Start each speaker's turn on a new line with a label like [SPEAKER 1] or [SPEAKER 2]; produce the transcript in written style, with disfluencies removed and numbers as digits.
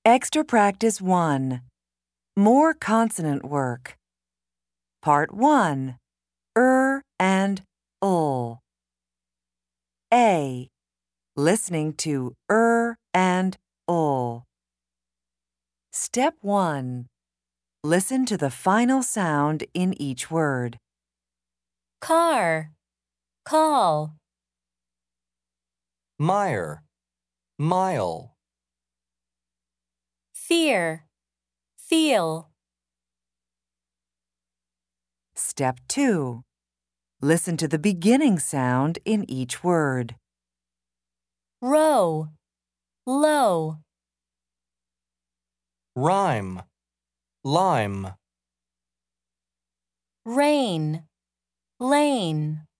[SPEAKER 1] Extra Practice 1. More consonant work. Part 1. And ul. A. Listening to and ul. Step 1. Listen to the final sound in each word.
[SPEAKER 2] Car, call.
[SPEAKER 3] Mire, mile.
[SPEAKER 2] Fear, feel.
[SPEAKER 1] Step 2. Listen to the beginning sound in each word.
[SPEAKER 2] Row, low.
[SPEAKER 3] Rhyme, lime.
[SPEAKER 2] Rain, lane.